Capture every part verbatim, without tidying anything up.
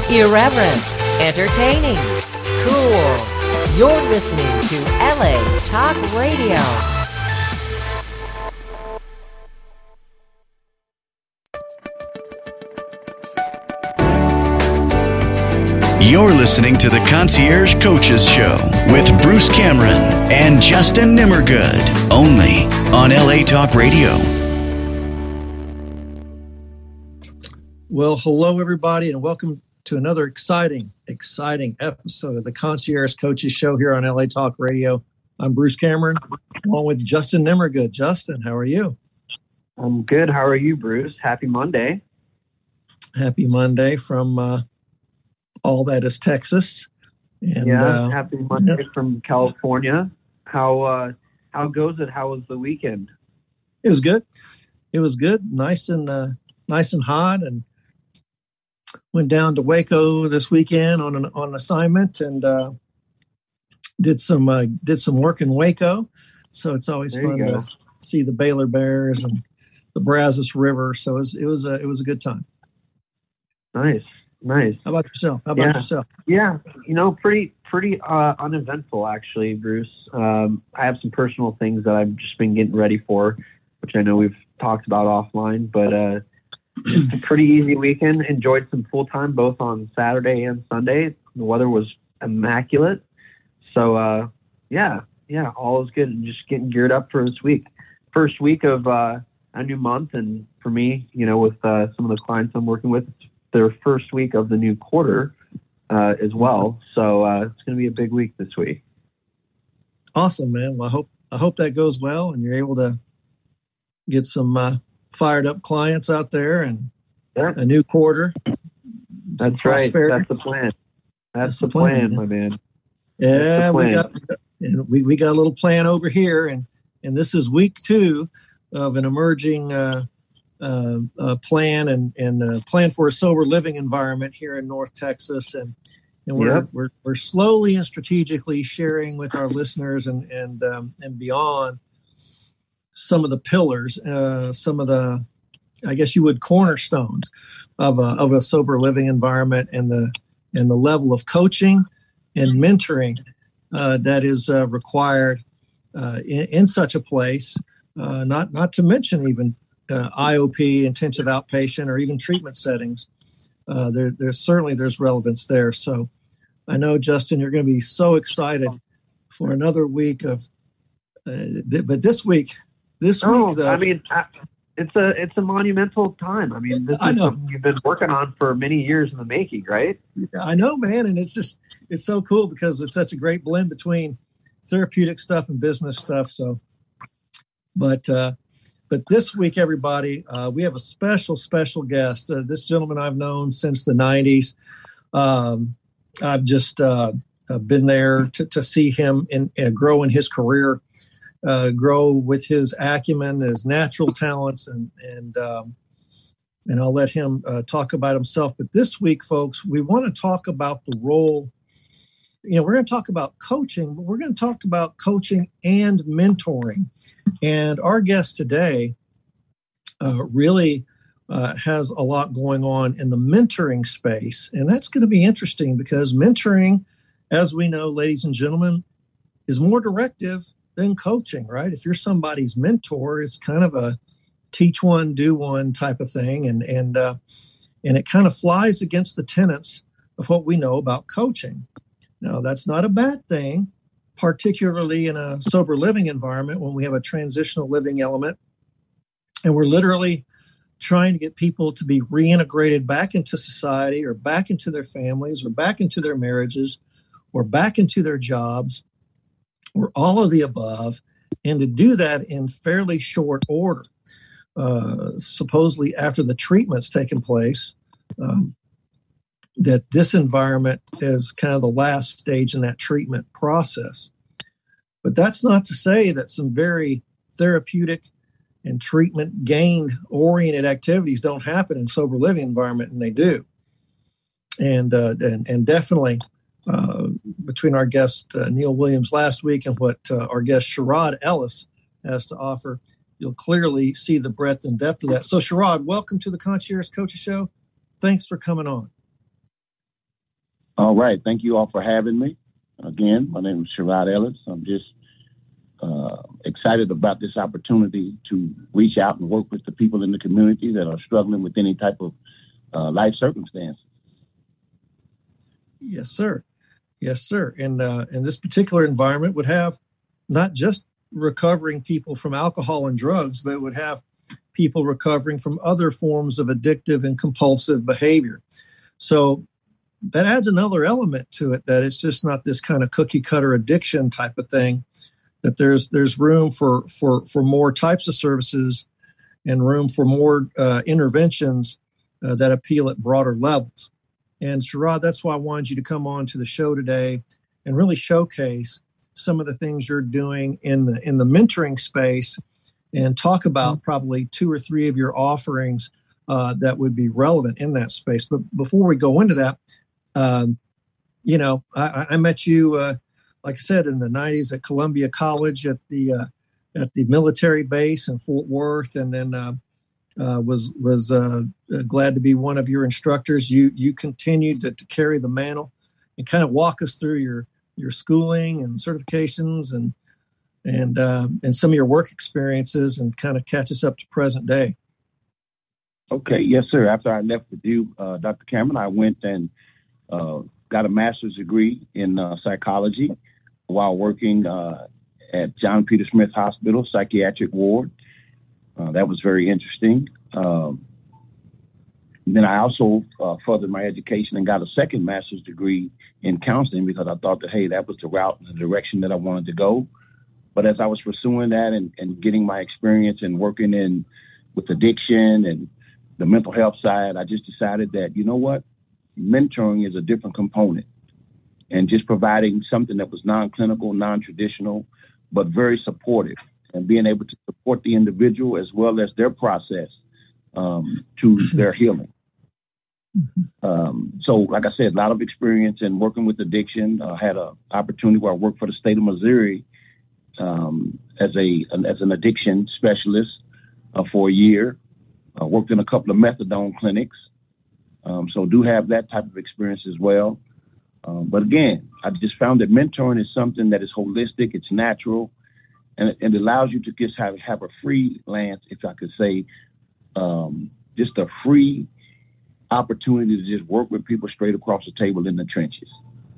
Irreverent, entertaining, cool. You're listening to L A Talk Radio. You're listening to the Concierge Coaches Show with Bruce Cameron and Justin Nimmergood, only on L A Talk Radio. Well, hello, everybody, and welcome to another exciting, exciting episode of the Concierge Coaches Show here on L A Talk Radio. I'm Bruce Cameron, along with Justin Nimmergood. Justin, how are you? I'm good. How are you, Bruce? Happy Monday. Happy Monday from uh, all that is Texas. And, yeah, uh, happy Monday yeah. from California. How uh, how goes it? How was the weekend? It was good. It was good. Nice and uh, nice and hot, and went down to Waco this weekend on an on assignment, and uh, did some uh, did some work in Waco. So it's always There fun you to go. see the Baylor Bears and the Brazos River. So it was it was a it was a good time. Nice, nice. How about yourself? How about Yeah. yourself? Yeah, you know, pretty pretty uh, uneventful actually, Bruce. Um, I have some personal things that I've just been getting ready for, which I know we've talked about offline, but uh, just a pretty easy weekend. Enjoyed some full time both on Saturday and Sunday. The weather was immaculate, so uh, yeah, yeah, all is good. And just getting geared up for this week, first week of uh, a new month, and for me, you know, with uh, some of the clients I'm working with, it's their first week of the new quarter uh, as well. So uh, it's going to be a big week this week. Awesome, man. Well, I hope I hope that goes well, and you're able to get some uh, fired up clients out there, and Yeah. a new quarter. That's right. That's the plan. That's, That's the the plan, plan, yeah. my man. Yeah, we plan. got and we, we got a little plan over here, and and this is week two of an emerging uh, uh, uh, plan and and uh, plan for a sober living environment here in North Texas, and and we're Yep. we're we're slowly and strategically sharing with our listeners and and um, and beyond some of the pillars, uh, some of the, I guess you would, cornerstones of a of a sober living environment, and the and the level of coaching and mentoring uh, that is uh, required uh, in, in such a place. Uh, not not to mention even uh, I O P, intensive outpatient, or even treatment settings. Uh, there, there's certainly there's relevance there. So I know, Justin, you're going to be so excited for another week of. Uh, th- but this week, this No, week, the, I mean, I, it's a it's a monumental time. I mean, this I is know. something you've been working on for many years in the making, right? I know, man, and it's just it's so cool because it's such a great blend between therapeutic stuff and business stuff. So, but uh, but this week, everybody, uh, we have a special special guest. Uh, this gentleman I've known since the nineties. Um, I've just uh, uh, been there to, to see him in, uh, grow in his career, uh, grow with his acumen, his natural talents, and and um, and I'll let him uh, talk about himself. But this week, folks, we want to talk about the role. You know, we're going to talk about coaching, but we're going to talk about coaching and mentoring. And our guest today uh, really uh, has a lot going on in the mentoring space. And that's going to be interesting because mentoring, as we know, ladies and gentlemen, is more directive than coaching, right? If you're somebody's mentor, it's kind of a teach one, do one type of thing. And, and, uh, and it kind of flies against the tenets of what we know about coaching. Now, that's not a bad thing, particularly in a sober living environment when we have a transitional living element. And we're literally trying to get people to be reintegrated back into society, or back into their families, or back into their marriages, or back into their jobs, or all of the above, and to do that in fairly short order. Uh, supposedly after the treatment's taken place, um, that this environment is kind of the last stage in that treatment process. But that's not to say that some very therapeutic and treatment gained oriented activities don't happen in sober living environment, and they do. And uh, and, and definitely uh, between our guest uh, Neil Williams last week and what uh, our guest Sherrod Ellis has to offer, you'll clearly see the breadth and depth of that. So Sherrod, welcome to the Concierge Coaches Show. Thanks for coming on. All right. Thank you all for having me. Again, my name is Sherrod Ellis. I'm just uh, excited about this opportunity to reach out and work with the people in the community that are struggling with any type of uh, life circumstance. Yes, sir. Yes, sir. And uh, and this particular environment would have not just recovering people from alcohol and drugs, but it would have people recovering from other forms of addictive and compulsive behavior. So that adds another element to it, that it's just not this kind of cookie cutter addiction type of thing, that there's there's room for for for more types of services and room for more uh, interventions uh, that appeal at broader levels. And Sherrod, that's why I wanted you to come on to the show today and really showcase some of the things you're doing in the in the mentoring space, and talk about probably two or three of your offerings uh, that would be relevant in that space. But before we go into that, um, you know, I, I met you, uh, like I said, in the nineties at Columbia College at the uh, at the military base in Fort Worth, and then uh, uh, was was uh, glad to be one of your instructors. You you continued to, to carry the mantle and kind of walk us through your your schooling and certifications and and uh, and some of your work experiences, and kind of catch us up to present day. Okay, yes, sir. After I left with you, uh, Doctor Cameron, I went and uh, got a master's degree in uh, psychology while working uh, at John Peter Smith Hospital psychiatric ward. Uh, that was very interesting. Um, then I also uh, furthered my education and got a second master's degree in counseling, because I thought that, hey, that was the route and the direction that I wanted to go. But as I was pursuing that and, and getting my experience and working in with addiction and the mental health side, I just decided that, you know what, mentoring is a different component, and just providing something that was non-clinical, non-traditional, but very supportive, and being able to support the individual as well as their process um, to their healing. Um, so, like I said, a lot of experience in working with addiction. I uh, had an opportunity where I worked for the state of Missouri um, as a an, as an addiction specialist uh, for a year. I worked in a couple of methadone clinics. Um, so do have that type of experience as well. Um, but again, I just found that mentoring is something that is holistic, it's natural, and it, it allows you to just have, have a freelance, if I could say, um, just a free opportunity to just work with people straight across the table in the trenches.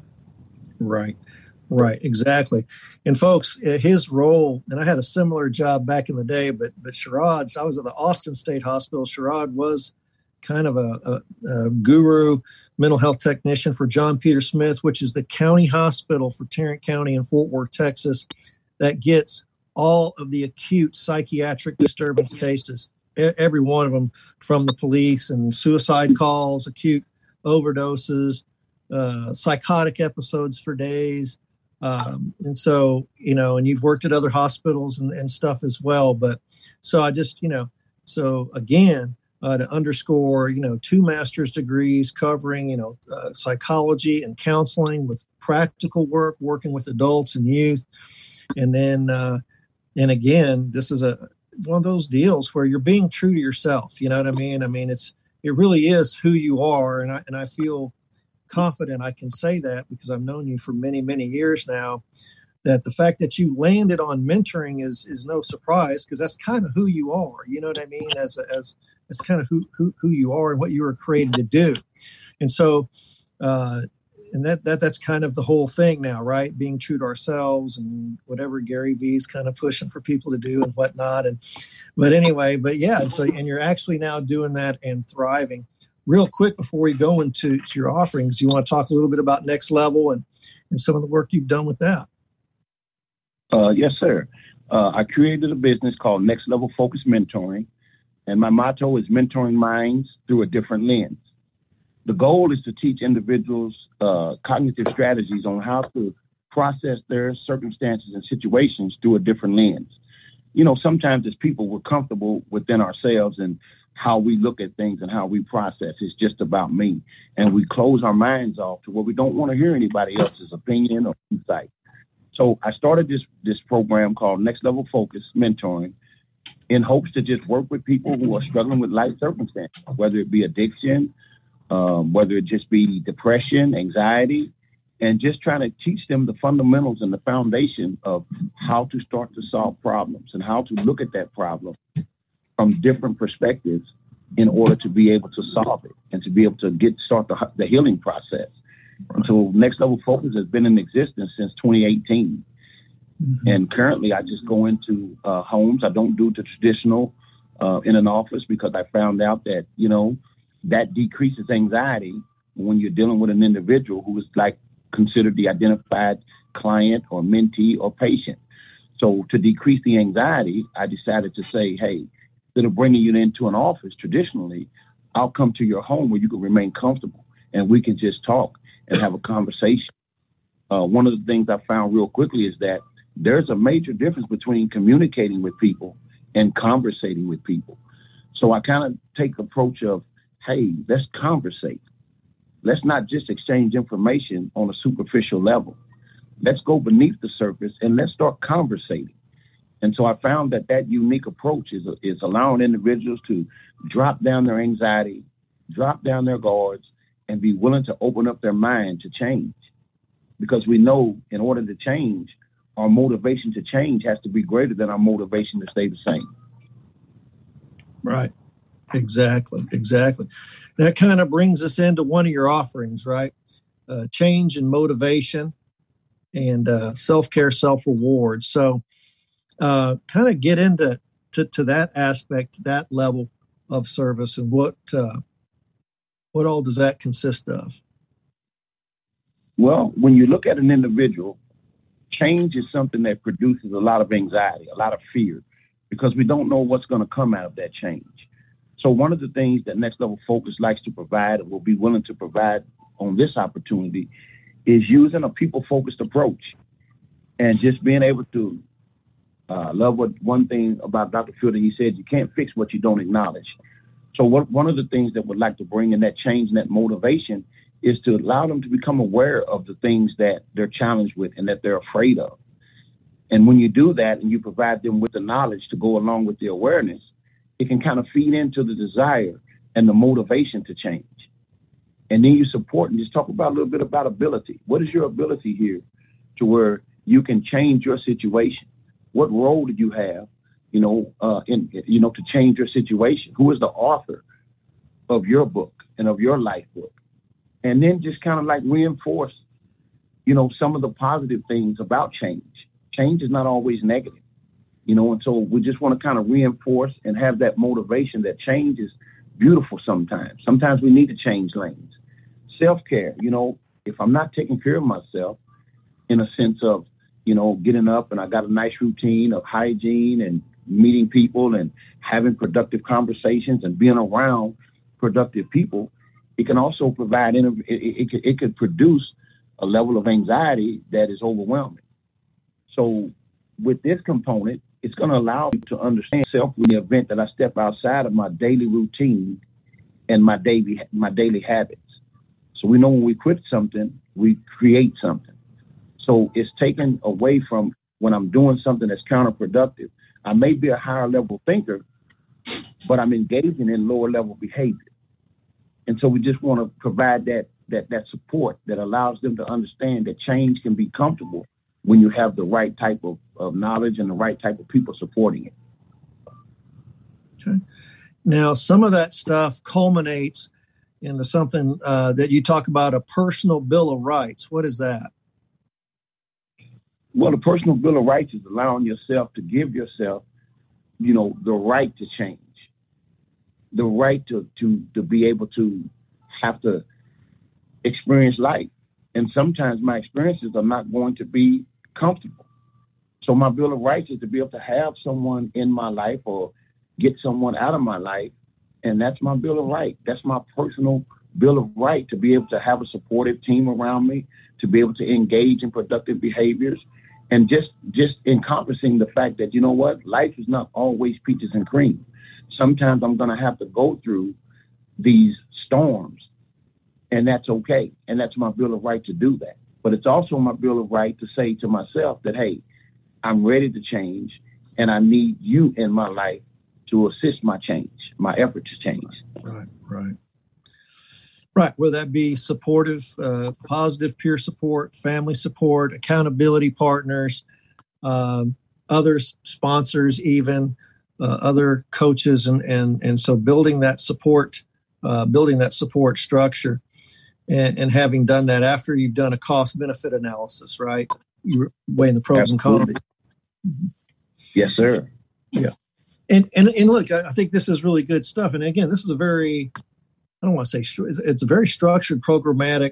Right, right, exactly. And folks, his role, and I had a similar job back in the day, but but Sherrod's, I was at the Austin State Hospital. Sherrod was kind of a, a, a guru mental health technician for John Peter Smith, which is the county hospital for Tarrant County in Fort Worth, Texas, that gets all of the acute psychiatric disturbance cases, every one of them, from the police and suicide calls, acute overdoses, uh, psychotic episodes for days. Um, and so, you know, and you've worked at other hospitals and, and stuff as well. But so I just, you know, so again, Uh, to underscore, you know, two master's degrees covering, you know, uh, psychology and counseling with practical work, working with adults and youth. And then, uh, and again, this is a one of those deals where you're being true to yourself. You know what I mean? I mean, it's, it really is who you are. And I, and I feel confident I can say that because I've known you for many, many years now, that the fact that you landed on mentoring is, is no surprise, because that's kind of who you are. You know what I mean? As a, as, It's kind of who, who who you are and what you were created to do. And so, uh, and that, that that's kind of the whole thing now, right? Being true to ourselves and whatever Gary Vee's kind of pushing for people to do and whatnot. And, but anyway, but yeah, and so, and you're actually now doing that and thriving. Real quick, before we go into to your offerings, you want to talk a little bit about Next Level and, and some of the work you've done with that? Uh, yes, sir. Uh, I created a business called Next Level Focus Mentoring. And my motto is mentoring minds through a different lens. The goal is to teach individuals uh, cognitive strategies on how to process their circumstances and situations through a different lens. You know, sometimes as people, we're comfortable within ourselves and how we look at things and how we process. It's just about me. And we close our minds off to where we don't want to hear anybody else's opinion or insight. So I started this, this program called Next Level Focus Mentoring, in hopes to just work with people who are struggling with life circumstances, whether it be addiction um, whether it just be depression, anxiety, and just trying to teach them the fundamentals and the foundation of how to start to solve problems and how to look at that problem from different perspectives in order to be able to solve it and to be able to get start the, the healing process. And so Next Level Focus has been in existence since twenty eighteen. Mm-hmm. And currently I just go into uh, homes. I don't do the traditional uh, in an office because I found out that, you know, that decreases anxiety when you're dealing with an individual who is like considered the identified client or mentee or patient. So to decrease the anxiety, I decided to say, hey, instead of bringing you into an office traditionally, I'll come to your home where you can remain comfortable and we can just talk and have a conversation. Uh, one of the things I found real quickly is that there's a major difference between communicating with people and conversating with people. So I kind of take the approach of, hey, let's conversate. Let's not just exchange information on a superficial level. Let's go beneath the surface and let's start conversating. And so I found that that unique approach is, is allowing individuals to drop down their anxiety, drop down their guards, and be willing to open up their mind to change. Because we know in order to change, our motivation to change has to be greater than our motivation to stay the same. Right. Exactly. Exactly. That kind of brings us into one of your offerings, right? Uh, change and motivation and uh, self-care, self-reward. So uh, kind of get into to, to that aspect, that level of service, and what uh, what all does that consist of? Well, when you look at an individual, change is something that produces a lot of anxiety, a lot of fear, because we don't know what's going to come out of that change. So one of the things that Next Level Focus likes to provide and will be willing to provide on this opportunity is using a people-focused approach and just being able to uh, love what one thing about Doctor Fielder, he said, you can't fix what you don't acknowledge. So what, one of the things that would like to bring in that change and that motivation is to allow them to become aware of the things that they're challenged with and that they're afraid of. And when you do that and you provide them with the knowledge to go along with the awareness, it can kind of feed into the desire and the motivation to change. And then you support and just talk about a little bit about ability. What is your ability here to where you can change your situation? What role did you have, you know, uh, in, you know, to change your situation? Who is the author of your book and of your life book? And then just kind of like reinforce, you know, some of the positive things about change. Change is not always negative. You know, and so we just want to kind of reinforce and have that motivation that change is beautiful sometimes. Sometimes we need to change lanes. Self-care, you know, if I'm not taking care of myself in a sense of, you know, getting up and I got a nice routine of hygiene and meeting people and having productive conversations and being around productive people, it can also provide, it, it, it, could, it could produce a level of anxiety that is overwhelming. So with this component, it's going to allow me to understand self in the event that I step outside of my daily routine and my daily my daily habits. So we know when we quit something, we create something. So it's taken away from when I'm doing something that's counterproductive. I may be a higher level thinker, but I'm engaging in lower level behavior. And so we just want to provide that that that support that allows them to understand that change can be comfortable when you have the right type of, of knowledge and the right type of people supporting it. Okay. Now, some of that stuff culminates into something uh, that you talk about, a personal bill of rights. What is that? Well, the personal bill of rights is allowing yourself to give yourself, you know, the right to change, the right to, to, to be able to have to experience life. And sometimes my experiences are not going to be comfortable. So my bill of rights is to be able to have someone in my life or get someone out of my life. And that's my bill of right. That's my personal bill of right, to be able to have a supportive team around me, to be able to engage in productive behaviors, and just, just encompassing the fact that, you know what, life is not always peaches and cream. Sometimes I'm going to have to go through these storms. And that's okay. And that's my bill of right to do that. But it's also my bill of right to say to myself that, hey, I'm ready to change and I need you in my life to assist my change, my effort to change. Right, right. Right. Whether that be supportive, uh, positive peer support, family support, accountability partners, um, others, sponsors, even uh, other coaches. And, and, and so building that support, uh, building that support structure and, and having done that after you've done a cost benefit analysis, right? You're weighing the pros Absolutely. and cons. Yes, sir. Yeah. And, and, and look, I think this is really good stuff. And again, this is a very, I don't want to say, it's a very structured, programmatic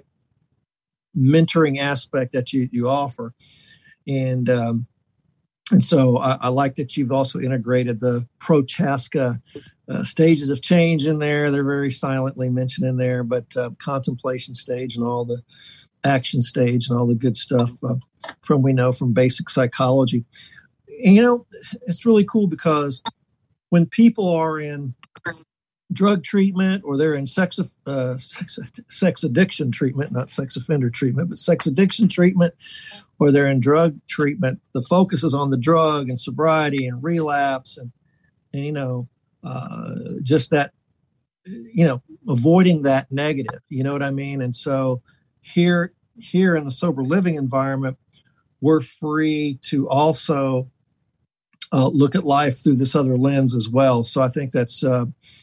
mentoring aspect that you, you offer. And, um, and so I, I like that you've also integrated the Prochaska uh, stages of change in there. They're very silently mentioned in there, but uh, contemplation stage and all the action stage and all the good stuff uh, from, we know from basic psychology. And, you know, it's really cool because when people are in drug treatment or they're in sex, uh, sex sex addiction treatment, not sex offender treatment, but sex addiction treatment, or they're in drug treatment, the focus is on the drug and sobriety and relapse and, and you know, uh, just that, you know, avoiding that negative, you know what I mean? And so here, here in the sober living environment, we're free to also uh, look at life through this other lens as well. So I think that's, uh,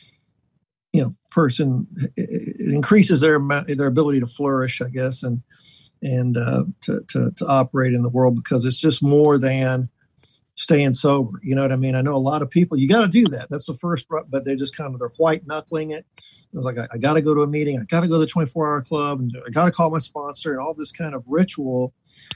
you know, person, it increases their their ability to flourish, I guess, and and uh, to, to to operate in the world because it's just more than staying sober. You know what I mean? I know a lot of people, you got to do that. That's the first, but they just kind of, they're white knuckling it. It was like, I, I got to go to a meeting. I got to go to the twenty-four hour club and I got to call my sponsor and all this kind of ritual.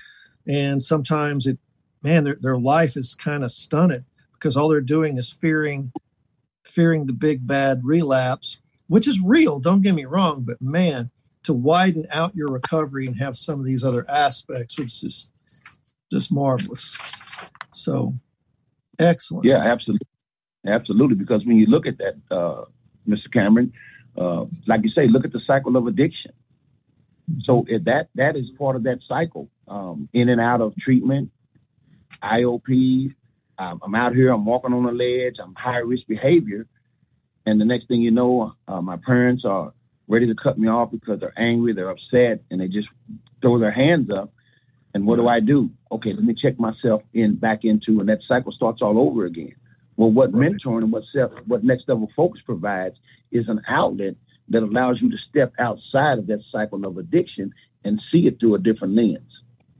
And sometimes it, man, their, their life is kind of stunted because all they're doing is fearing fearing the big bad relapse, which is real, don't get me wrong, but man, to widen out your recovery and have some of these other aspects was just just marvelous. So excellent. Yeah, absolutely. Absolutely. Because when you look at that, uh, Mister Cameron, uh, like you say, look at the cycle of addiction. So if that that is part of that cycle, um, in and out of treatment, I O P, Um, I'm out here, I'm walking on a ledge, I'm high risk behavior. And the next thing you know, uh, my parents are ready to cut me off because they're angry, they're upset, and they just throw their hands up. And what do I do? Okay, let me check myself in back into, and that cycle starts all over again. Well, what right. mentoring and what self, what Next Level Focus provides is an outlet that allows you to step outside of that cycle of addiction and see it through a different lens.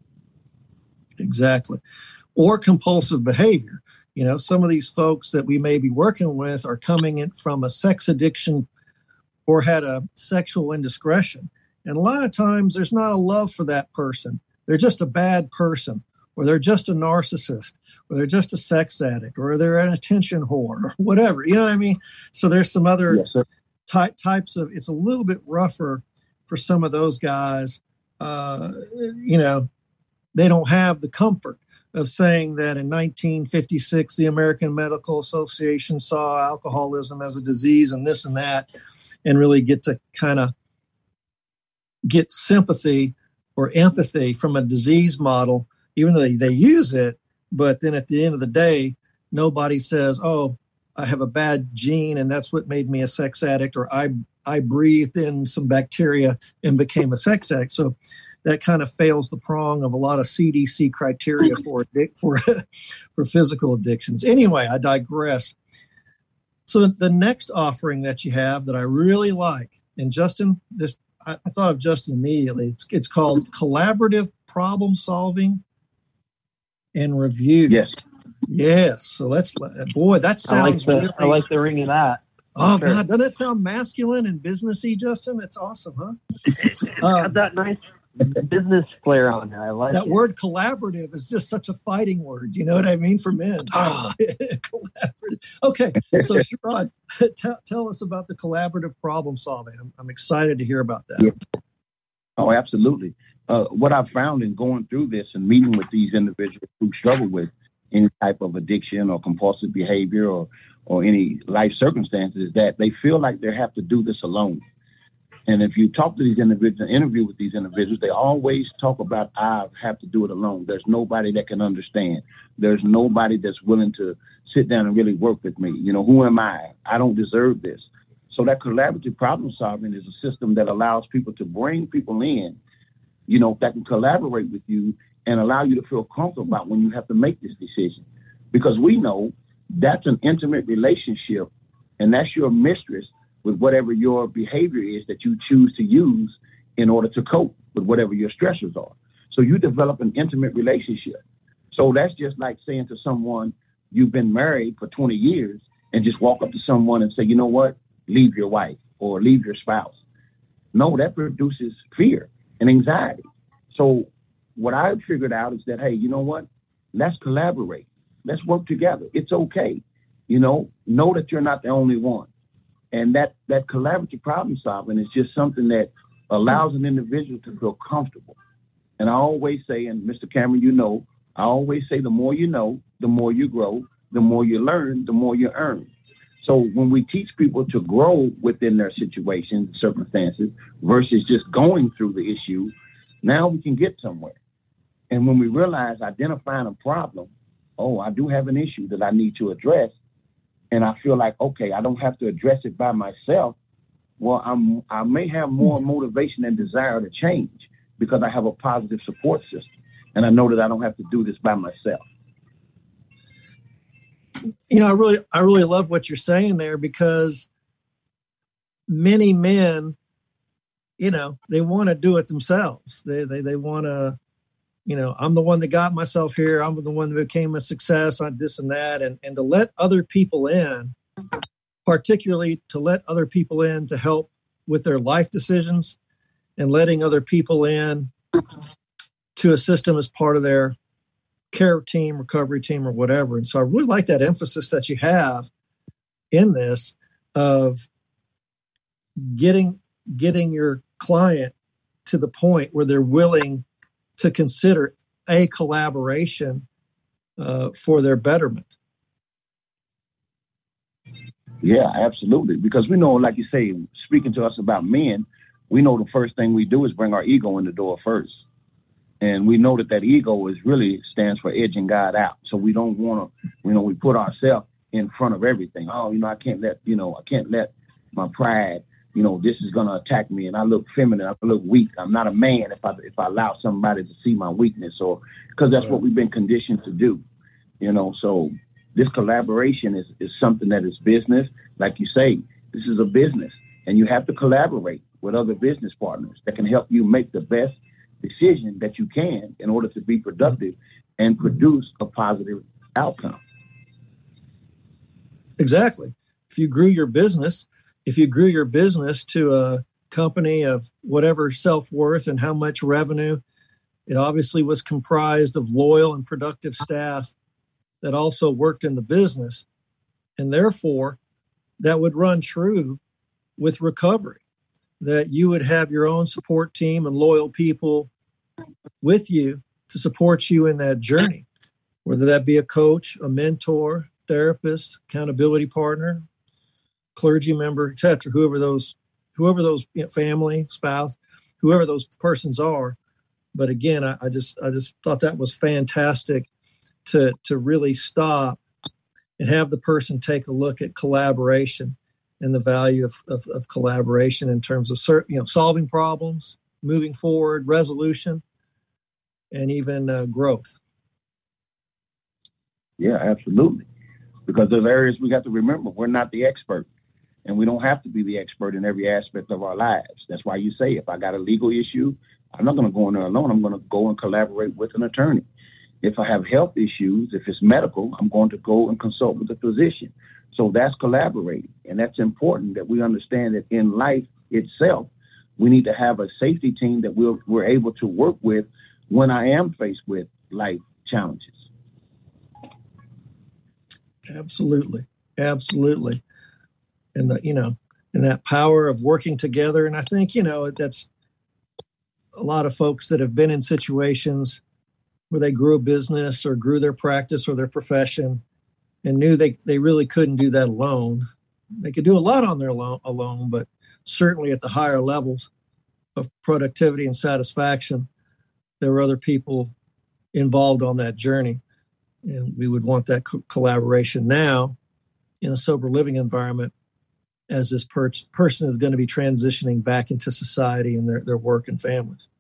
Exactly. Or compulsive behavior. You know, some of these folks that we may be working with are coming in from a sex addiction or had a sexual indiscretion. And a lot of times there's not a love for that person. They're just a bad person, or they're just a narcissist, or they're just a sex addict, or they're an attention whore, or whatever. You know what I mean? So there's some other yes, ty- types of, it's a little bit rougher for some of those guys. Uh, you know, they don't have the comfort of saying that in nineteen fifty-six, the American Medical Association saw alcoholism as a disease and this and that, and really get to kind of get sympathy or empathy from a disease model, even though they, they use it. But then at the end of the day, nobody says, oh, I have a bad gene and that's what made me a sex addict, or I, I breathed in some bacteria and became a sex addict. So that kind of fails the prong of a lot of C D C criteria for for for physical addictions. Anyway, I digress. So the, the next offering that you have that I really like, and Justin, this I, I thought of Justin immediately. It's it's called Collaborative Problem Solving and Review. Yes, yes. So let's boy, that sounds. I like the really, I like the ring of that. Oh sure. God, doesn't that sound masculine and businessy, Justin? It's awesome, huh? Uh, Got that nice business flair on there. I like that it. word collaborative is just such a fighting word. You know what I mean? For men. Oh. Collaborative. Okay. So Sherrod, t- tell us about the collaborative problem solving. I'm, I'm excited to hear about that. Yeah. Oh, absolutely. Uh, what I've found in going through this and meeting with these individuals who struggle with any type of addiction or compulsive behavior or, or any life circumstances is that they feel like they have to do this alone. And if you talk to these individuals, interview with these individuals, they always talk about, I have to do it alone. There's nobody that can understand. There's nobody that's willing to sit down and really work with me. You know, who am I? I don't deserve this. So that collaborative problem solving is a system that allows people to bring people in, you know, that can collaborate with you and allow you to feel comfortable about when you have to make this decision. Because we know that's an intimate relationship, and that's your mistress with whatever your behavior is that you choose to use in order to cope with whatever your stressors are. So you develop an intimate relationship. So that's just like saying to someone, you've been married for twenty years, and just walk up to someone and say, you know what, leave your wife or leave your spouse. No, that produces fear and anxiety. So what I've figured out is that, hey, you know what, let's collaborate. Let's work together. It's okay. You know, know that you're not the only one. And that, that collaborative problem solving is just something that allows an individual to feel comfortable. And I always say, and Mister Cameron, you know, I always say the more you know, the more you grow, the more you learn, the more you earn. So when we teach people to grow within their situations, circumstances, versus just going through the issue, now we can get somewhere. And when we realize identifying a problem, oh, I do have an issue that I need to address, and I feel like, okay, I don't have to address it by myself. Well, I'm, I may have more motivation and desire to change because I have a positive support system. And I know that I don't have to do this by myself. You know, I really, I really love what you're saying there, because many men, you know, they want to do it themselves. They, they, they want to, you know, I'm the one that got myself here. I'm the one that became a success on this and that. And, and to let other people in, particularly to let other people in to help with their life decisions, and letting other people in to assist them as part of their care team, recovery team, or whatever. And so I really like that emphasis that you have in this of getting, getting your client to the point where they're willing to consider a collaboration uh, for their betterment. Yeah, absolutely. Because we know, like you say, speaking to us about men, we know the first thing we do is bring our ego in the door first. And we know that that ego is really stands for edging God out. So we don't want to, you know, we put ourselves in front of everything. Oh, you know, I can't let, you know, I can't let my pride, you know, this is going to attack me and I look feminine, I look weak. I'm not a man if I if I allow somebody to see my weakness, or because that's what we've been conditioned to do, you know. So this collaboration is, is something that is business. Like you say, this is a business, and you have to collaborate with other business partners that can help you make the best decision that you can in order to be productive and produce a positive outcome. Exactly. If you grew your business, if you grew your business to a company of whatever self-worth and how much revenue, it obviously was comprised of loyal and productive staff that also worked in the business. And therefore, that would run true with recovery, that you would have your own support team and loyal people with you to support you in that journey, whether that be a coach, a mentor, therapist, accountability partner, clergy member, et cetera, whoever those, whoever those, you know, family, spouse, whoever those persons are. But again, I, I just, I just thought that was fantastic to, to really stop and have the person take a look at collaboration and the value of, of, of collaboration in terms of certain, you know, solving problems, moving forward, resolution, and even uh, growth. Yeah, absolutely. Because there's areas we got to remember, we're not the expert, and we don't have to be the expert in every aspect of our lives. That's why you say, if I got a legal issue, I'm not going to go in there alone. I'm going to go and collaborate with an attorney. If I have health issues, if it's medical, I'm going to go and consult with a physician. So that's collaborating. And that's important that we understand that in life itself, we need to have a safety team that we're, we're able to work with when I am faced with life challenges. Absolutely. Absolutely. And the, you know, and that power of working together. And I think, you know, that's a lot of folks that have been in situations where they grew a business or grew their practice or their profession and knew they, they really couldn't do that alone. They could do a lot on their lo- alone, but certainly at the higher levels of productivity and satisfaction, there were other people involved on that journey. And we would want that co- collaboration now in a sober living environment as this per- person is going to be transitioning back into society and their, their work and families.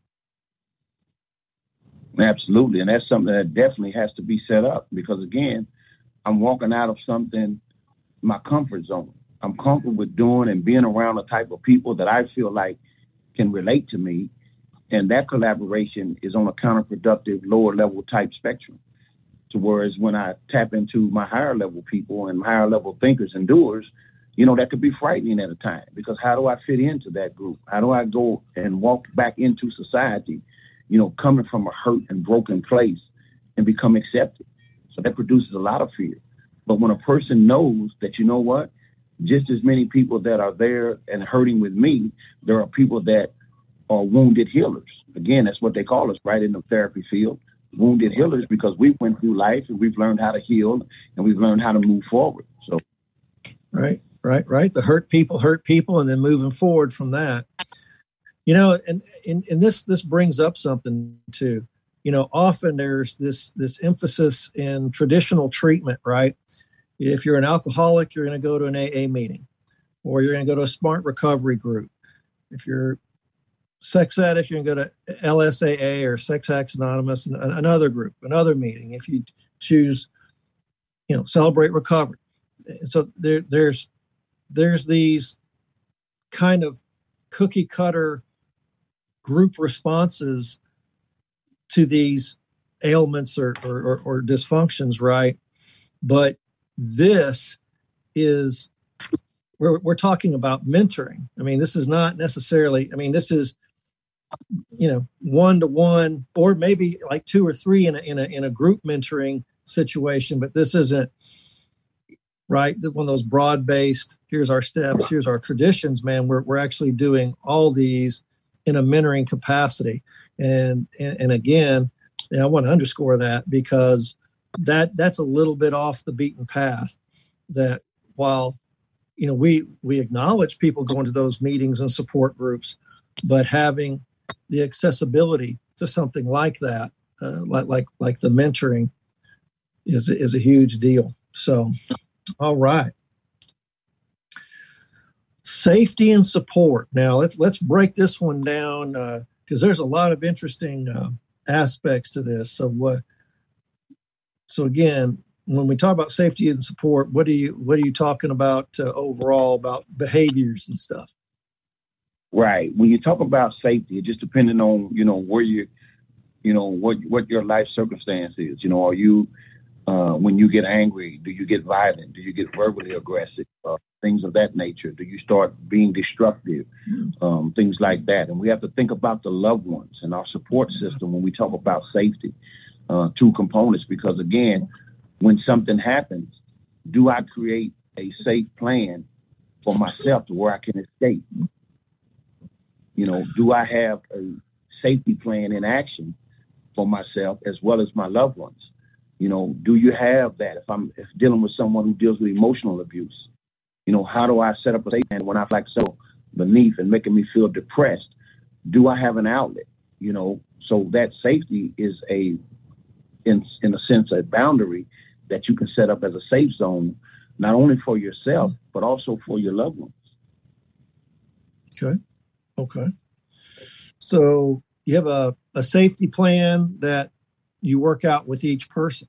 Absolutely. And that's something that definitely has to be set up because, again, I'm walking out of something, my comfort zone. I'm comfortable with doing and being around the type of people that I feel like can relate to me. And that collaboration is on a counterproductive, lower level type spectrum. To whereas when I tap into my higher level people and higher level thinkers and doers, you know, that could be frightening at a time because how do I fit into that group? How do I go and walk back into society, you know, coming from a hurt and broken place and become accepted? So that produces a lot of fear. But when a person knows that, you know what, just as many people that are there and hurting with me, there are people that are wounded healers. Again, that's what they call us, right, in the therapy field, wounded healers, because we went through life and we've learned how to heal and we've learned how to move forward. So, right. Right, right. The hurt people hurt people, and then moving forward from that. You know, and, and and this this brings up something too. You know, often there's this this emphasis in traditional treatment, right? If you're an alcoholic, you're going to go to an A A meeting, or you're going to go to a smart recovery group. If you're sex addict, you're going to go to L S A A or Sex Addicts Anonymous, and another group, another meeting. If you choose, you know, Celebrate Recovery. So there there's There's these kind of cookie cutter group responses to these ailments or, or, or dysfunctions, right? But this is, we're, we're talking about mentoring. I mean, this is not necessarily, I mean, this is, you know, one to one, or maybe like two or three in a, in a, in a group mentoring situation, but this isn't, right? One of those broad-based, here's our steps, here's our traditions, man. We're we're actually doing all these in a mentoring capacity. And and, and again, and I want to underscore that because that that's a little bit off the beaten path. That while, you know, we we acknowledge people going to those meetings and support groups, but having the accessibility to something like that, uh, like like like the mentoring, is is a huge deal. So. All right. Safety and support. Now, let, let's break this one down because uh, there's a lot of interesting uh, aspects to this. So, what? Uh, so again, when we talk about safety and support, what are you what are you talking about uh, overall about behaviors and stuff? Right. When you talk about safety, it just depending on you know where you, you know what what your life circumstance is. You know, are you Uh, when you get angry, do you get violent? Do you get verbally aggressive? Uh, things of that nature. Do you start being destructive? Um, things like that. And we have to think about the loved ones and our support system when we talk about safety. Uh, two components, because again, when something happens, do I create a safe plan for myself to where I can escape? You know, do I have a safety plan in action for myself as well as my loved ones? You know, do you have that? If I'm if dealing with someone who deals with emotional abuse, you know, how do I set up a safe plan when I feel like so beneath and making me feel depressed? Do I have an outlet? You know, so that safety is a, in in a sense, a boundary that you can set up as a safe zone, not only for yourself, but also for your loved ones. Okay. Okay. So you have a, a safety plan that you work out with each person.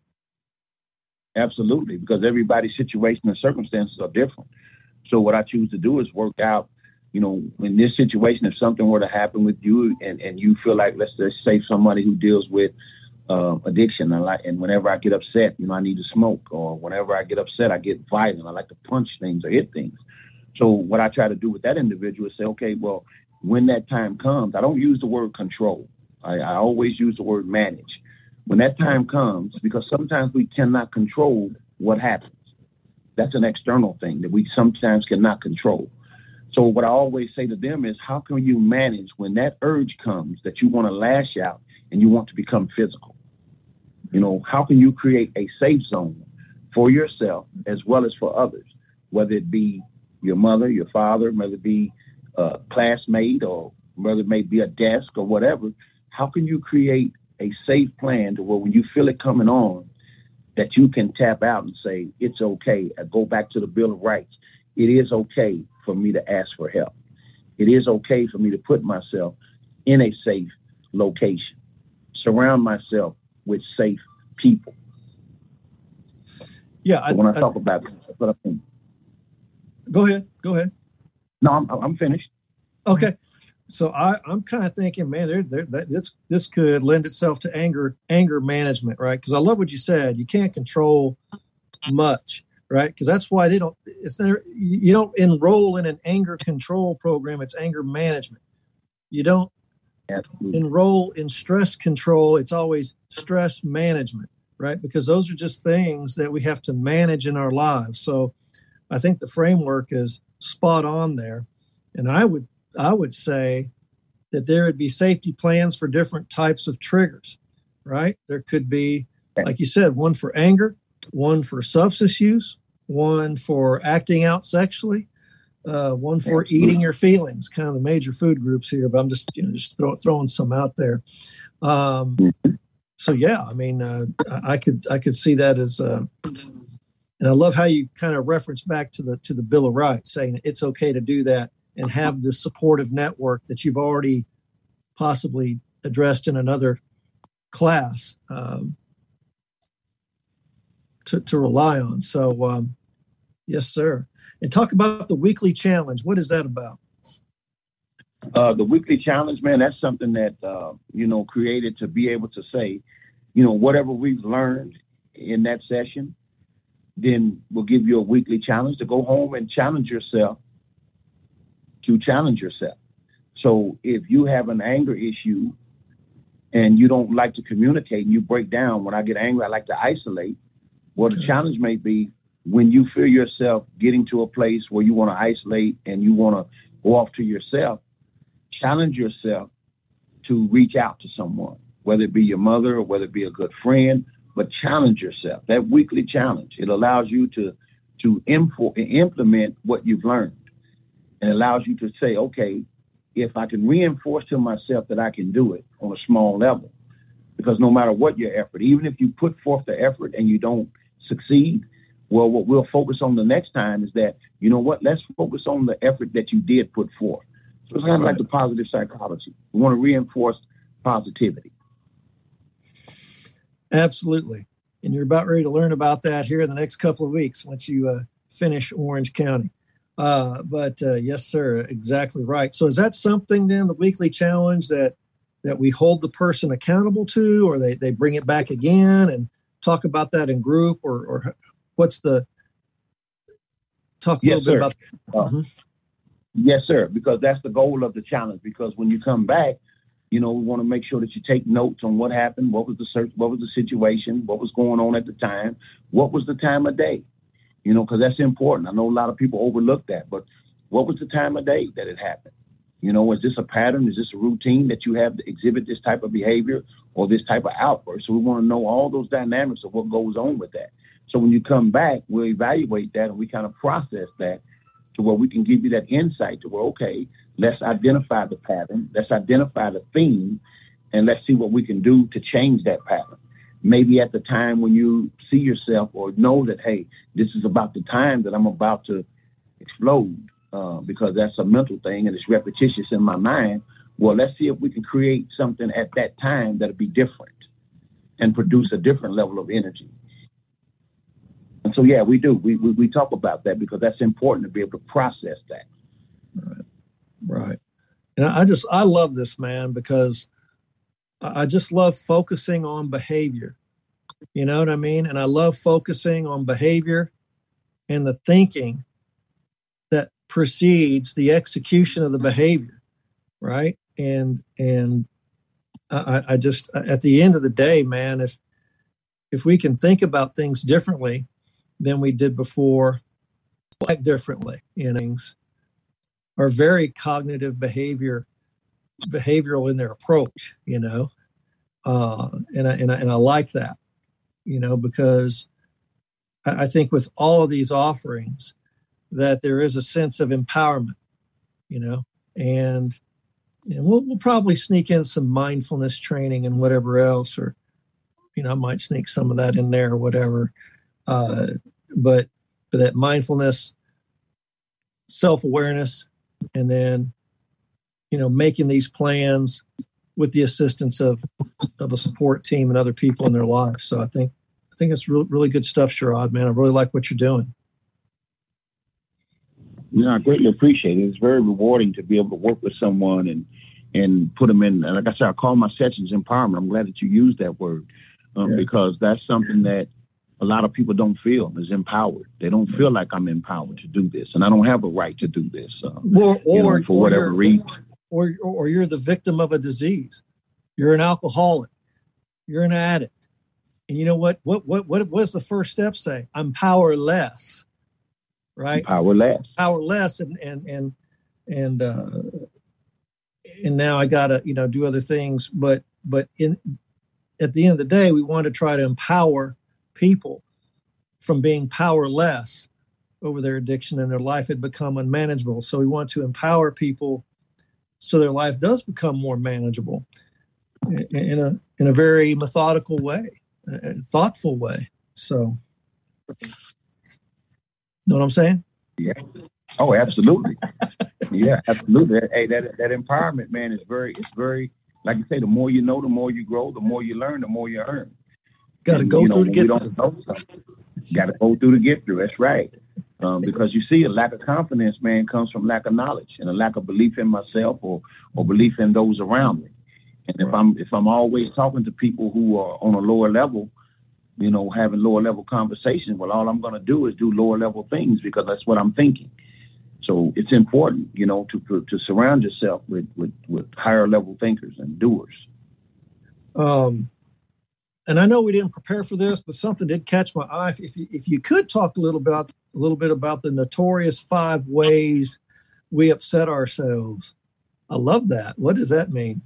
Absolutely, because everybody's situation and circumstances are different. So what I choose to do is work out, you know, in this situation, if something were to happen with you and, and you feel like, let's just say somebody who deals with uh, addiction, and, like, and whenever I get upset, you know, I need to smoke, or whenever I get upset, I get violent. I like to punch things or hit things. So what I try to do with that individual is say, okay, well, when that time comes, I don't use the word control. I, I always use the word manage. When that time comes, because sometimes we cannot control what happens. That's an external thing that we sometimes cannot control. So what I always say to them is, how can you manage when that urge comes that you want to lash out and you want to become physical? You know, how can you create a safe zone for yourself as well as for others, whether it be your mother, your father, whether it be a classmate, or whether it may be a desk or whatever? How can you create a safe plan to where when you feel it coming on, that you can tap out and say, it's okay. I go back to the Bill of Rights. it is okay for me to ask for help. It is okay for me to put myself in a safe location, surround myself with safe people. Yeah. I, so when I, I talk about this, that's what I think. Go ahead. Go ahead. No, I'm, I'm finished. Okay. So I, I'm kind of thinking, man, there, there, that, this this could lend itself to anger anger management, right? Because I love what you said. You can't control much, right? Because that's why they don't. It's there. You don't enroll in an anger control program. It's anger management. You don't Absolutely. enroll in stress control. It's always stress management, right? Because those are just things that we have to manage in our lives. So I think the framework is spot on there, and I would. I would say that there would be safety plans for different types of triggers, right? There could be, like you said, one for anger, one for substance use, one for acting out sexually, uh, one for eating your feelings, kind of the major food groups here, but I'm just, you know, just throw, throwing some out there. Um, so yeah, I mean, uh, I could, I could see that as, uh, and I love how you kind of reference back to the, to the Bill of Rights, saying it's okay to do that and have this supportive network that you've already possibly addressed in another class um, to, to rely on. So, um, yes, sir. And talk about the weekly challenge. What is that about? Uh, the weekly challenge, man, that's something that, uh, you know, created to be able to say, you know, whatever we've learned in that session, then we'll give you a weekly challenge to go home and challenge yourself to challenge yourself. So if you have an anger issue and you don't like to communicate and you break down, when I get angry, I like to isolate. Well, the challenge may be when you feel yourself getting to a place where you want to isolate and you want to go off to yourself, challenge yourself to reach out to someone, whether it be your mother or whether it be a good friend, but challenge yourself. That weekly challenge, it allows you to, to info, implement what you've learned. And allows you to say, okay, if I can reinforce to myself that I can do it on a small level, because no matter what your effort, even if you put forth the effort and you don't succeed, well, what we'll focus on the next time is that, you know what, let's focus on the effort that you did put forth. So it's kind of Right. like the positive psychology. We want to reinforce positivity. Absolutely. And you're about ready to learn about that here in the next couple of weeks once you uh, finish Orange County. Uh, but uh, yes, sir, exactly right. So is that something then, the weekly challenge, that that we hold the person accountable to, or they, they bring it back again and talk about that in group, or, or what's the, talk a Yes, little bit sir. about Uh, mm-hmm. Yes, sir, because that's the goal of the challenge. Because when you come back, you know, we want to make sure that you take notes on what happened, what was the search, what was the situation, what was going on at the time, what was the time of day. You know, because that's important. I know a lot of people overlook that, but what was the time of day that it happened? You know, is this a pattern? Is this a routine that you have to exhibit this type of behavior or this type of outburst? So we want to know all those dynamics of what goes on with that. So when you come back, we'll evaluate that and we kind of process that to where we can give you that insight to where, okay, let's identify the pattern, let's identify the theme, and let's see what we can do to change that pattern. Maybe at the time when you see yourself or know that, hey, this is about the time that I'm about to explode, uh, because that's a mental thing and it's repetitious in my mind. Well, let's see if we can create something at that time that'll be different and produce a different level of energy. And so, yeah, we do. We, we, we talk about that because that's important to be able to process that. Right. Right. And I just, I love this, man, because I just love focusing on behavior. You know what I mean? And I love focusing on behavior and the thinking that precedes the execution of the behavior, right? And and I, I just, at the end of the day, man, if if we can think about things differently than we did before, like differently, you know, things are very cognitive behavior, behavioral in their approach, you know. Uh, and I, and I, and I like that, you know, because I, I think with all of these offerings that there is a sense of empowerment, you know, and, and we'll, we'll probably sneak in some mindfulness training and whatever else, or, you know, I might sneak some of that in there or whatever. Uh, but, but that mindfulness self-awareness, and then, you know, making these plans with the assistance of, of a support team and other people in their life. So I think, I think it's really, really good stuff, Sherrod, man. I really like what you're doing. You know, I greatly appreciate it. It's very rewarding to be able to work with someone and, and put them in. Like I said, I call my sessions empowerment. I'm glad that you used that word um, yeah. because that's something that a lot of people don't feel is empowered. They don't feel like I'm empowered to do this, and I don't have a right to do this. Uh, or, or, you know, for or whatever reason. Or, or you're the victim of a disease. You're an alcoholic. You're an addict. And you know what? What what what what does the first step say? I'm powerless. Right? Powerless. Powerless, and and and and uh, and now I gotta you know do other things. But but in at the end of the day, we want to try to empower people from being powerless over their addiction, and their life had become unmanageable. So we want to empower people so their life does become more manageable in a in a very methodical way, a thoughtful way. So. Know what I'm saying? Yeah. Oh, absolutely. Yeah, absolutely. Hey, that that empowerment, man, is very, it's very, like you say, the more you know, the more you grow, the more you learn, the more you earn. Got to go you know, through to get through. Got to go through to get through. That's right. Um, because you see, a lack of confidence, man, comes from lack of knowledge and a lack of belief in myself or or belief in those around me. And if right. I'm if I'm always talking to people who are on a lower level, you know, having lower level conversations, well, all I'm going to do is do lower level things because that's what I'm thinking. So it's important, you know, to to, to surround yourself with, with, with higher level thinkers and doers. Um, and I know we didn't prepare for this, but something did catch my eye. If you, if you could talk a little about a little bit about the notorious five ways we upset ourselves. I love that. What does that mean?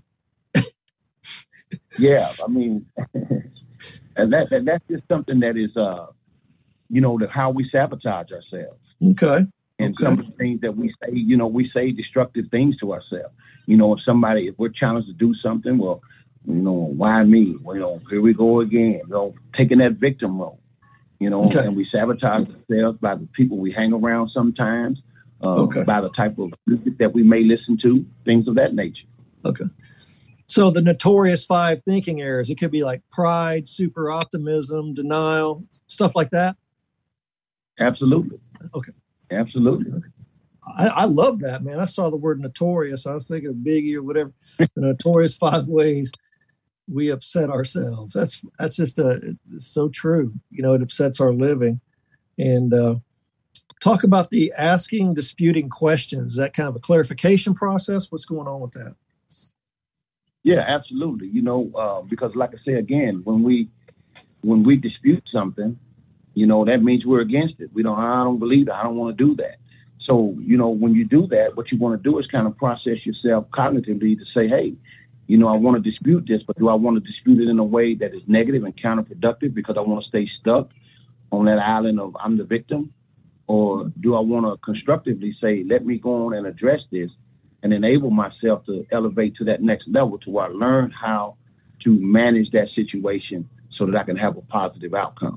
Yeah, I mean. And that, that that's just something that is, uh, you know, the, how we sabotage ourselves. Okay. And okay. some of the things that we say, you know, we say destructive things to ourselves. You know, if somebody, if we're challenged to do something, well, you know, why me? Well, you know, here we go again. You know, taking that victim role. You know, okay. and we sabotage ourselves by the people we hang around sometimes, uh, okay. by the type of music that we may listen to, things of that nature. Okay. So the notorious five thinking errors, it could be like pride, super optimism, denial, stuff like that? Absolutely. Okay. Absolutely. I, I love that, man. I saw the word notorious. I was thinking of Biggie or whatever. The notorious five ways we upset ourselves. That's that's just a, it's so true. You know, it upsets our living. And uh, talk about the asking, disputing questions. Is that kind of a clarification process? What's going on with that? Yeah, absolutely. You know, uh, because like I say again, when we when we dispute something, you know, that means we're against it. We don't. I don't believe it. I don't want to do that. So, you know, when you do that, what you want to do is kind of process yourself cognitively to say, hey, you know, I want to dispute this, but do I want to dispute it in a way that is negative and counterproductive because I want to stay stuck on that island of I'm the victim? Or do I want to constructively say, let me go on and address this and enable myself to elevate to that next level to where I learn how to manage that situation so that I can have a positive outcome.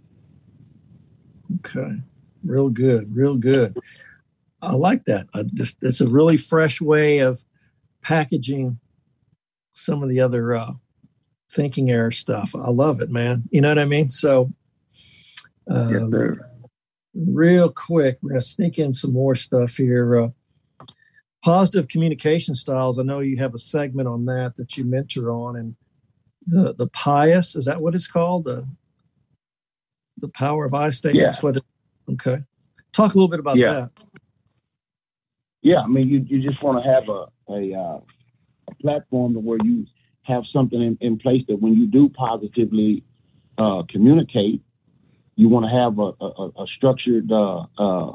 Okay. Real good. Real good. I like that. I just, it's a really fresh way of packaging some of the other uh, thinking error stuff. I love it, man. You know what I mean? So um, yes, sir. Real quick, we're going to sneak in some more stuff here. Uh, Positive communication styles. I know you have a segment on that that you mentor on, and the the pious, is that what it's called? The the power of I statements. Yeah. What? It, okay, talk a little bit about yeah. that. Yeah, I mean, you, you just want to have a a, uh, a platform where you have something in, in place that when you do positively uh, communicate, you want to have a, a, a structured uh, uh,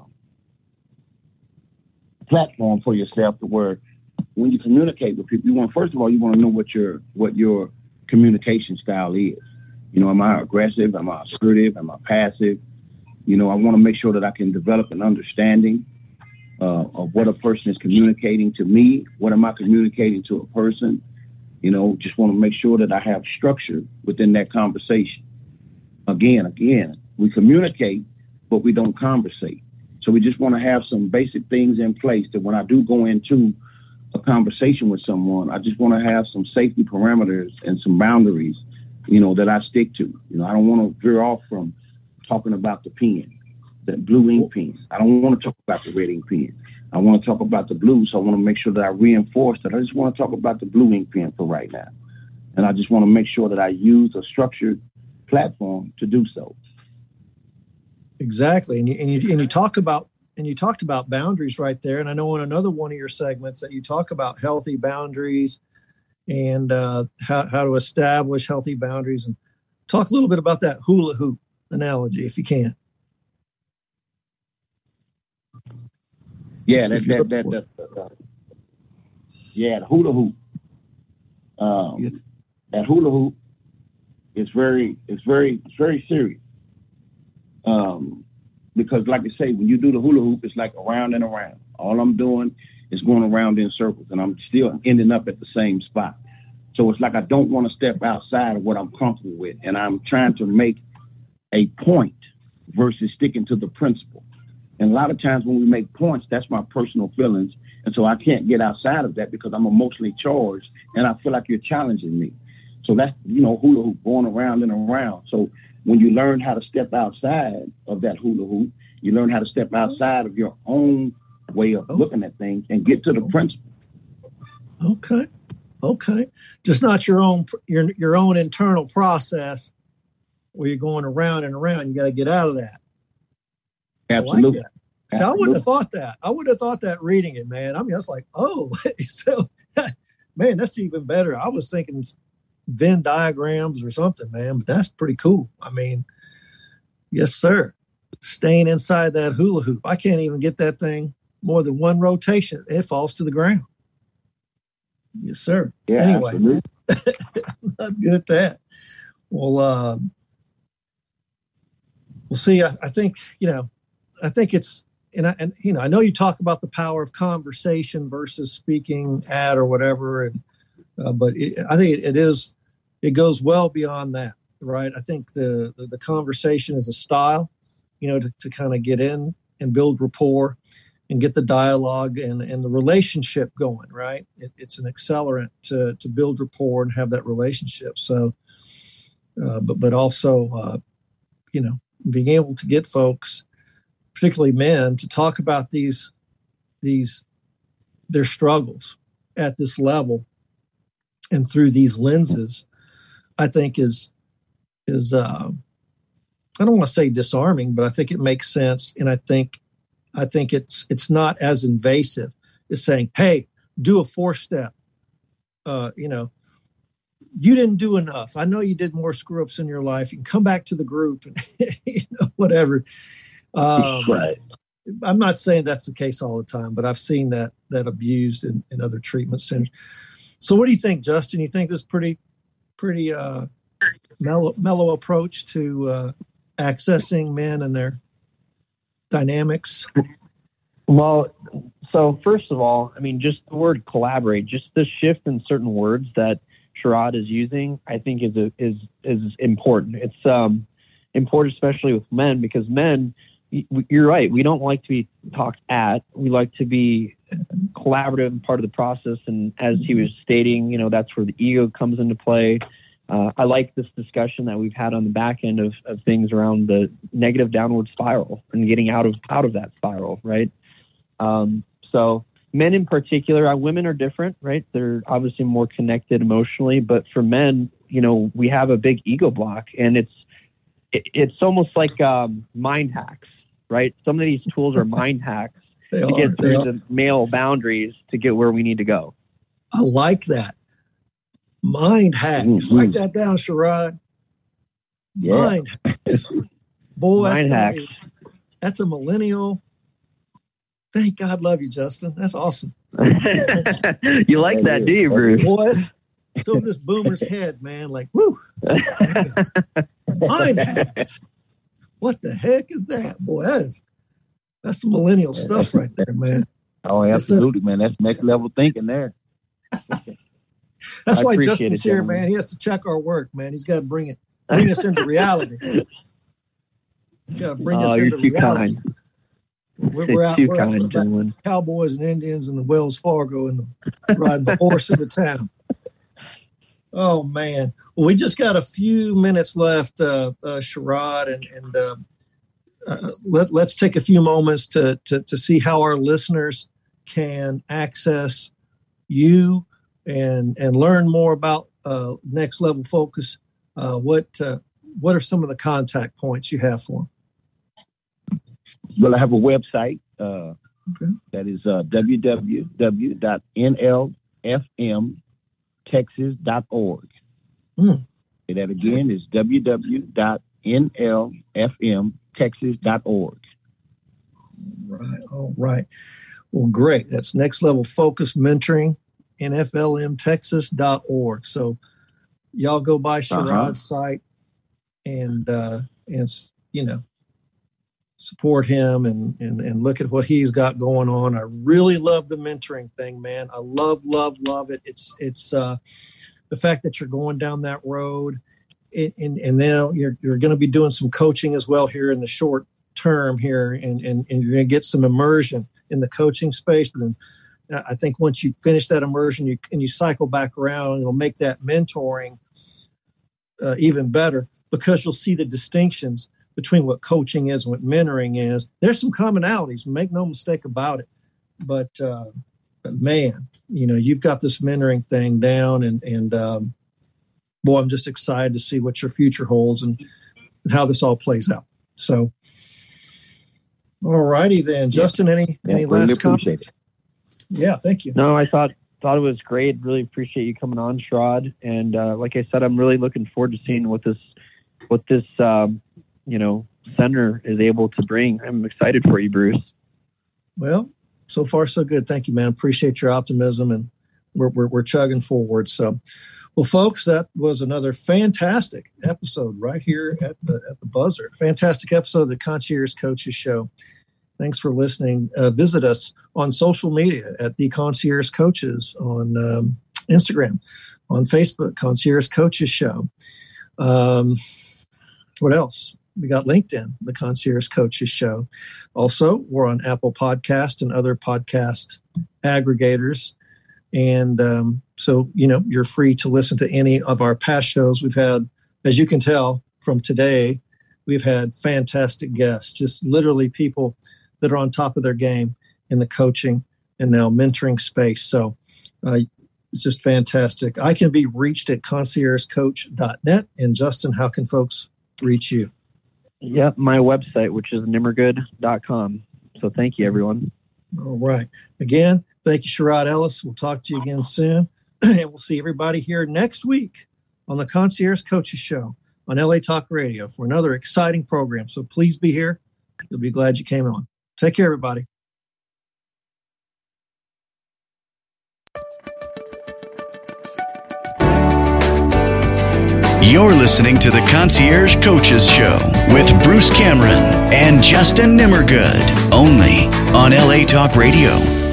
platform for yourself to where when you communicate with people, you want, first of all, you want to know what your what your communication style is. You know, am I aggressive? Am I assertive? Am I passive? You know, I want to make sure that I can develop an understanding uh, of what a person is communicating to me. What am I communicating to a person? You know, just want to make sure that I have structure within that conversation. Again, again, we communicate, but we don't conversate. So we just want to have some basic things in place that when I do go into a conversation with someone, I just want to have some safety parameters and some boundaries, you know, that I stick to. You know, I don't want to veer off from talking about the pen, the blue ink pen. I don't want to talk about the red ink pen. I want to talk about the blue, so I want to make sure that I reinforce that. I just want to talk about the blue ink pen for right now. And I just want to make sure that I use a structured platform to do so. Exactly. And you, and you, and you talk about, and you talked about boundaries right there. And I know on another one of your segments that you talk about healthy boundaries and uh, how, how to establish healthy boundaries, and talk a little bit about that hula hoop analogy, if you can. Yeah, that, that, that, that, that uh, yeah, the hula hoop. Um, yeah. That hula hoop is very, it's very, it's very serious. Um, because, like I say, when you do the hula hoop, it's like around and around. All I'm doing is going around in circles, and I'm still ending up at the same spot. So it's like I don't want to step outside of what I'm comfortable with, and I'm trying to make a point versus sticking to the principle. And a lot of times when we make points, that's my personal feelings. And so I can't get outside of that because I'm emotionally charged and I feel like you're challenging me. So that's, you know, hula hoop, going around and around. So when you learn how to step outside of that hula hoop, you learn how to step outside of your own way of looking at things and get to the principle. Okay. Okay. Just not your own, your, your own internal process where you're going around and around. You got to get out of that. Absolutely. I like that. See, I wouldn't have thought that. I would have thought that reading it, man. I mean, I was like, oh, so, man, that's even better. I was thinking Venn diagrams or something, man, but that's pretty cool. I mean, yes, sir. Staying inside that hula hoop. I can't even get that thing more than one rotation. It falls to the ground. Yes, sir. Yeah, anyway, absolutely. I'm not good at that. Well, um, we'll see. I, I think, you know, I think it's, and I, and you know, I know you talk about the power of conversation versus speaking at or whatever, and uh, but it, I think it, it is, it goes well beyond that, right? I think the the, the conversation is a style, you know, to, to kind of get in and build rapport and get the dialogue and, and the relationship going, right? It, it's an accelerant to to build rapport and have that relationship. So, uh, but but also, uh, you know, being able to get folks, particularly men, to talk about these, these, their struggles at this level and through these lenses, I think is, is, uh, I don't want to say disarming, but I think it makes sense. And I think, I think it's, it's not as invasive as saying, hey, do a four step, uh, you know, you didn't do enough. I know you did more screw ups in your life. You can come back to the group and you know, whatever. Um, right. I'm not saying that's the case all the time, but I've seen that that abused in, in other treatment centers. So what do you think, Justin? You think this pretty pretty uh, mellow, mellow approach to uh, accessing men and their dynamics? Well, so first of all, I mean, just the word collaborate, just the shift in certain words that Sherrod is using, I think is a, is is important. It's um, important, especially with men, because men, you're right, we don't like to be talked at. We like to be collaborative and part of the process. And as he was stating, you know, that's where the ego comes into play. Uh, I like this discussion that we've had on the back end of, of things around the negative downward spiral and getting out of out of that spiral, right? Um, so men in particular, uh, women are different, right? They're obviously more connected emotionally, but for men, you know, we have a big ego block, and it's it, it's almost like um, mind hacks, right? Some of these tools are mind hacks They to are, get they through are. the male boundaries to get where we need to go. I like that. Mind hacks. Mm-hmm. Write that down, Sherrod. Yeah. Mind hacks. Boy, Mind that's, hacks. that's a millennial. Thank God, love you, Justin. That's awesome. You like that, do you, Bruce? Boy, it's over this boomer's head, man. Like, whoo. Mind hacks. What the heck is that? Boy, that's, that's some millennial stuff right there, man. Oh, absolutely, man. That's next level thinking there. That's I why appreciate Justin's it, here, gentlemen. man. He has to check our work, man. He's got to bring it, bring us into reality. He's got to bring Oh, us you're into too reality. kind. We're, we're out, Too we're kind, out gentlemen. Cowboys and Indians and the Wells Fargo and the, riding the horse into town. Oh man! Well, we just got a few minutes left, uh, uh, Sherrod, and and uh, uh, let let's take a few moments to, to to see how our listeners can access you and and learn more about uh, Next Level Focus. Uh, what uh, what are some of the contact points you have for them? Well, I have a website uh, Okay. that is uh, w w w dot n l f m texas dot org. Mm. Say that again is w w w dot n l f m texas dot org. Right. All right. Well, great. That's Next Level Focus Mentoring, N F L M texas dot org. So y'all go by Sherrod's Uh-huh. site and, uh, and, you know, support him and, and, and look at what he's got going on. I really love the mentoring thing, man. I love, love, love it. It's, it's, uh, the fact that you're going down that road and, and, and then you're, you're going to be doing some coaching as well here in the short term here. And, and, and you're going to get some immersion in the coaching space. But then I think once you finish that immersion you, and you cycle back around, it'll make that mentoring uh, even better because you'll see the distinctions between what coaching is and what mentoring is. There's some commonalities, make no mistake about it. But, uh, but man, you know, you've got this mentoring thing down and, and um, boy, I'm just excited to see what your future holds and, and how this all plays out. So, all righty then. Justin, any, Yeah, any really last appreciate comments? it. Yeah, thank you. No, I thought thought it was great. Really appreciate you coming on, Sherrod. And uh, like I said, I'm really looking forward to seeing what this what this um, you know center is able to bring. I'm excited for you, Bruce. Well, so far so good. Thank you, man. Appreciate your optimism, and we're we're, we're chugging forward. So, well, folks, that was another fantastic episode right here at the at the buzzer. Fantastic episode of the Concierge Coaches Show. Thanks for listening. Uh, visit us on social media at the Concierge Coaches on um, Instagram, on Facebook, Concierge Coaches Show. Um, what else? We got LinkedIn, the Concierge Coaches Show. Also, we're on Apple Podcast and other podcast aggregators. And um, so, you know, you're free to listen to any of our past shows. We've had, as you can tell from today, we've had fantastic guests, just literally people that are on top of their game in the coaching and now mentoring space. So uh, it's just fantastic. I can be reached at concierge coach dot net. And Justin, how can folks reach you? Yep, my website, which is nimmergood dot com. So thank you, everyone. All right. Again, thank you, Sherrod Ellis. We'll talk to you again soon. And we'll see everybody here next week on the Concierge Coaches Show on L A Talk Radio for another exciting program. So please be here. You'll be glad you came on. Take care, everybody. You're listening to the Concierge Coaches Show with Bruce Cameron and Justin Nimmergood, only on L A Talk Radio.